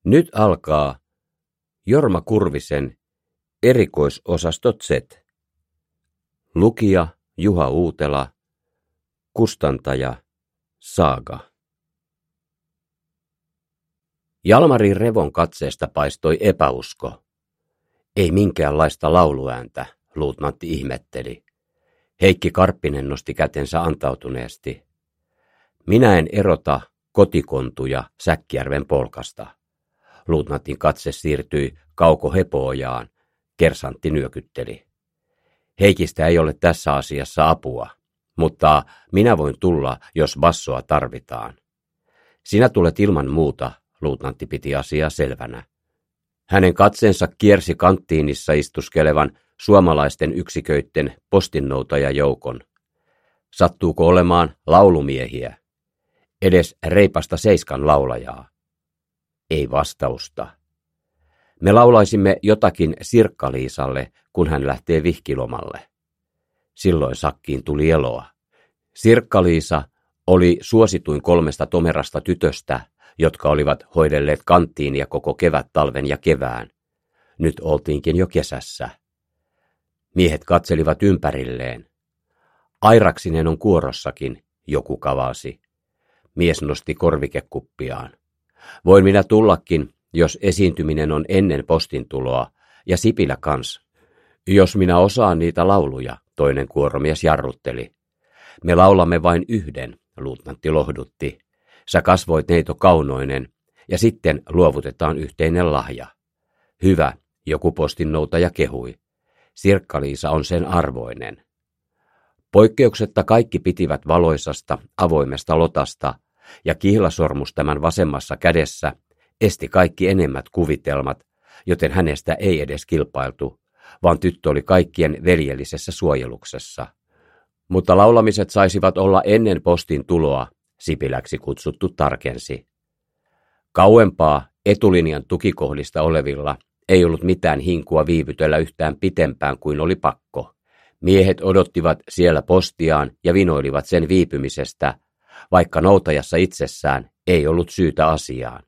Nyt alkaa Jorma Kurvisen erikoisosasto Z. Lukija Juha Uutela, kustantaja Saaga. Jalmari Revon katseesta paistoi epäusko. Ei minkäänlaista lauluääntä, luutnantti ihmetteli. Heikki Karppinen nosti kätensä antautuneesti. Minä en erota kotikontuja Säkkijärven polkasta. Luutnantin katse siirtyi Kauko Hepoojaan. Kersantti nyökytteli. Heikistä ei ole tässä asiassa apua, mutta minä voin tulla, jos bassoa tarvitaan. Sinä tulet ilman muuta, luutnantti piti asiaa selvänä. Hänen katseensa kiersi kanttiinissa istuskelevan suomalaisten yksiköiden postinnoutajajoukon. Sattuuko olemaan laulumiehiä? Edes reipasta seiskan laulajaa? Ei vastausta. Me laulaisimme jotakin Sirkka-Liisalle, kun hän lähtee vihkilomalle. Silloin sakkiin tuli eloa. Sirkka-Liisa oli suosituin 3 tomerasta tytöstä, jotka olivat hoidelleet kanttiinia koko kevät-talven ja kevään. Nyt oltiinkin jo kesässä. Miehet katselivat ympärilleen. Airaksinen on kuorossakin, joku kavasi. Mies nosti korvikekuppiaan. Voin minä tullakin, jos esiintyminen on ennen postin tuloa, ja Sipilä kans. Jos minä osaan niitä lauluja, toinen kuoromies jarrutteli. Me laulamme vain yhden, luutnantti lohdutti. Sä kasvoit neito Kaunoinen, ja sitten luovutetaan yhteinen lahja. Hyvä, joku postinnoutaja kehui. Sirkka-Liisa on sen arvoinen. Poikkeuksetta kaikki pitivät valoisasta, avoimesta lotasta, ja kihlasormus tämän vasemmassa kädessä esti kaikki enemmät kuvitelmat, joten hänestä ei edes kilpailtu, vaan tyttö oli kaikkien veljellisessä suojeluksessa. Mutta laulamiset saisivat olla ennen postin tuloa, Sipiläksi kutsuttu tarkensi. Kauempaa etulinjan tukikohdista olevilla ei ollut mitään hinkua viivytellä yhtään pitempään kuin oli pakko. Miehet odottivat siellä postiaan ja vinoilivat sen viipymisestä, vaikka noutajassa itsessään ei ollut syytä asiaan.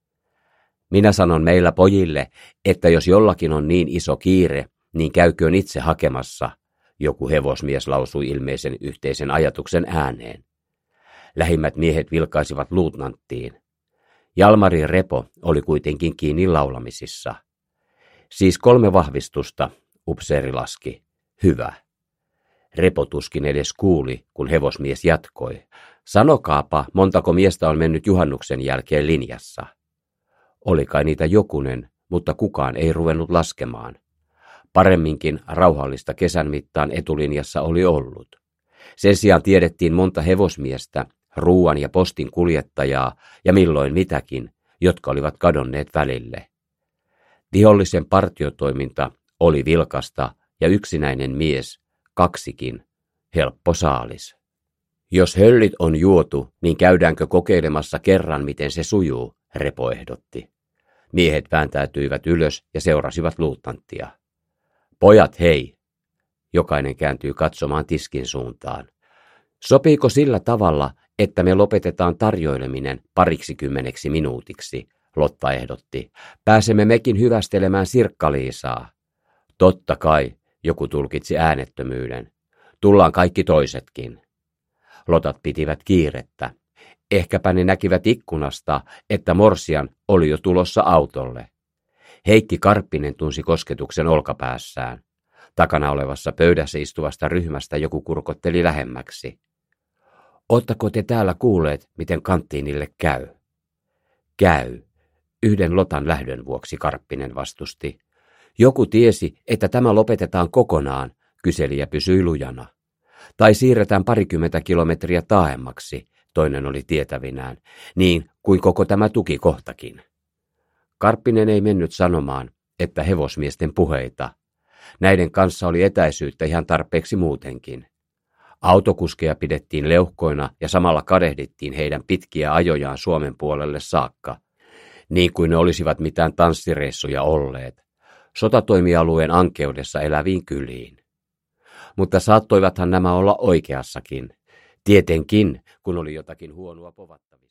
Minä sanon meillä pojille, että jos jollakin on niin iso kiire, niin käyköön itse hakemassa, joku hevosmies lausui ilmeisen yhteisen ajatuksen ääneen. Lähimmät miehet vilkaisivat luutnanttiin. Jalmari Repo oli kuitenkin kiinni laulamisissa. Siis 3 vahvistusta, upseeri laski. Hyvä. Repo tuskin edes kuuli, kun hevosmies jatkoi. Sanokaapa, montako miestä on mennyt juhannuksen jälkeen linjassa. Oli kai niitä jokunen, mutta kukaan ei ruvennut laskemaan. Paremminkin rauhallista kesän mittaan etulinjassa oli ollut. Sen sijaan tiedettiin monta hevosmiestä, ruuan ja postin kuljettajaa ja milloin mitäkin, jotka olivat kadonneet välille. Vihollisen partiotoiminta oli vilkasta ja yksinäinen mies, 2kin, helppo saalis. Jos höllit on juotu, niin käydäänkö kokeilemassa kerran, miten se sujuu, Repo ehdotti. Miehet vääntäytyivät ylös ja seurasivat luutnanttia. Pojat, hei! Jokainen kääntyi katsomaan tiskin suuntaan. Sopiiko sillä tavalla, että me lopetetaan tarjoileminen 20 minuutiksi, Lotta ehdotti. Pääsemme mekin hyvästelemään Sirkka-Liisaa. Totta kai, joku tulkitsi äänettömyyden. Tullaan kaikki toisetkin. Lotat pitivät kiirettä. Ehkäpä ne näkivät ikkunasta, että morsian oli jo tulossa autolle. Heikki Karppinen tunsi kosketuksen olkapäässään. Takana olevassa pöydässä istuvasta ryhmästä joku kurkotteli lähemmäksi. Oottako te täällä kuulleet, miten kanttiinille käy? Käy. Yhden Lotan lähdön vuoksi Karppinen vastusti. Joku tiesi, että tämä lopetetaan kokonaan, kyselijä pysyi lujana. Tai siirretään 20 kilometriä taaemmaksi, toinen oli tietävinään, niin kuin koko tämä tukikohtakin. Karppinen ei mennyt sanomaan, että hevosmiesten puheita. Näiden kanssa oli etäisyyttä ihan tarpeeksi muutenkin. Autokuskeja pidettiin leuhkoina ja samalla kadehdittiin heidän pitkiä ajojaan Suomen puolelle saakka, niin kuin ne olisivat mitään tanssireissuja olleet, sotatoimialueen ankeudessa eläviin kyliin. Mutta saattoivathan nämä olla oikeassakin, tietenkin kun oli jotakin huonoa povattavissa.